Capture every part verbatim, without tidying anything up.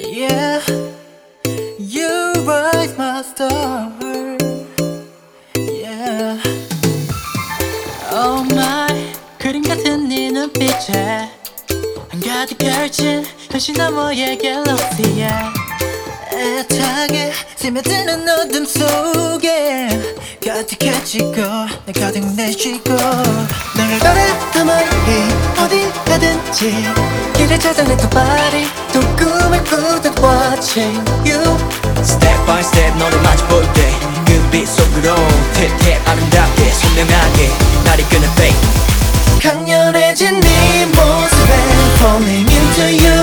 Yeah, you rise my star. Yeah. Oh my, 그림 같은 네 눈빛에 한가득 펼친 현실 너머의 갤럭시에 애타게 스며드는 어둠 속에 가득해지고 내 가득 내쉬고 너를 바라다 멀리 어디 가든지 길을 찾아 내 두 발이 또 꿈을 꾸듯 watching you. Step by step 너를 마주볼 때 그 빛 속으로 탭탭 아름답게 선명하게 날 이끄는 fate. 강렬해진 네 모습에 falling into you.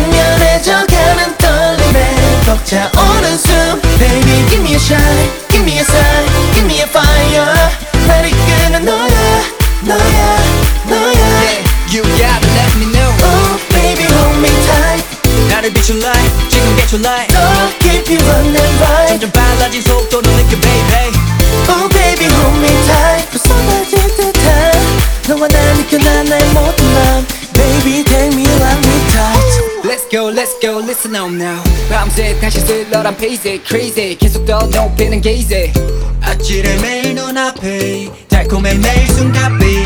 격렬해져가는 떨림에 벅차오는 숨. Baby give me a shine, give me a sign, give me a fire. 날 이끄는 너야, 너야, 너야. Yeah, you gotta let me know. Oh baby hold me tight. 나를 비춘 light, 지금 get your light. 더 깊이 running right. 점점 빨라진 속도를 느껴 baby. Oh baby hold me tight. 또 쏟아질 듯한 너와 나 느껴난 나의 모든 맘. Baby take me like me tight. Let's go, let's go, listen up now. 밤새 다시 쓸러란 페이지 crazy 계속 더 높이는 gaze. 아찔해 매일 눈앞에 달콤해 매일 순간빛.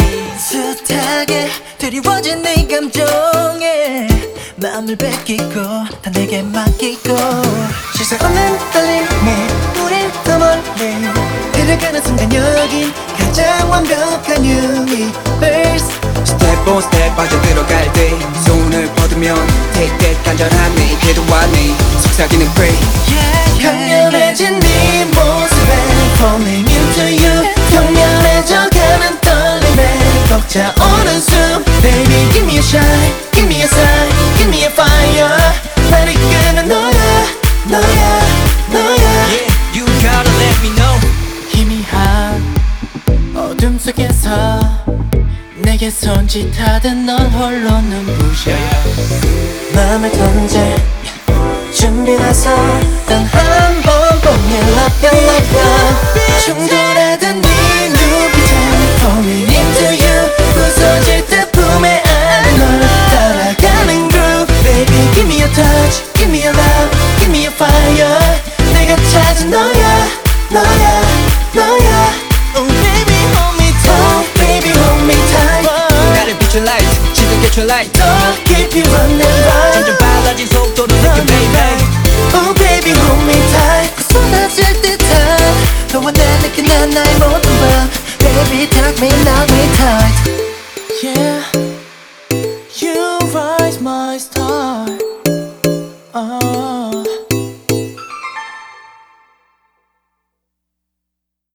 숱하게 드리워진 네 감정에 마음을 뺏기고 다 내게 맡기고 실수 없는 떨림에 우릴 더 멀리 데려가는 순간 여긴 가장 완벽한 universe. Step on step 빠져들어갈 때 손을 뻗으면 take that 간절함이 그리워하니 속삭이는 pray. 강렬해진 네 모습에 falling into you. 격렬해져가는 떨림에 벅차오는 숨. Baby give me a shine, give me a sign, give me a fire. 날 이끄는 너야, 너야, 너야. Yeah, you gotta let me know. 희미한 어둠 속에서 내게 손짓하듯 넌 홀로 눈부셔. 맘을 던질 준비라서 단 한 번 보면 love you, love you. 충돌하던 네 눈빛에 falling into you. 부서질 듯 품에 안에 널 따라가는 groove. Baby give me a touch, give me a love, give me a fire. 내가 찾은 너야, 너야, 너야. Oh baby hold me tight, baby hold me tight. 나를 비춘 light, 지금 get your light. 더 깊이 running right. 점점 빨라진 속도를 느껴 baby. Oh baby hold me tight. 그 쏟아질 듯한 너와 나 느끼는 나의 모든 밤. Baby take me, knock me tight. Yeah, you rise my star. Oh.